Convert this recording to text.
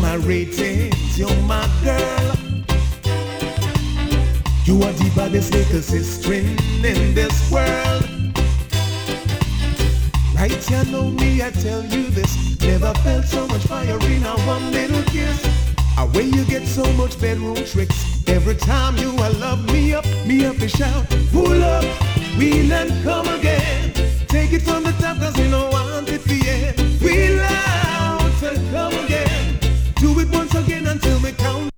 my ratings, you're my girl. You are the baddest little sister in this world. Right, you know me, I tell you this. Never felt so much fire in a one little kiss. Away you get so much bedroom tricks. Every time you love me up to shout. Pull up, wheel and come again. Take it from the top, cause you know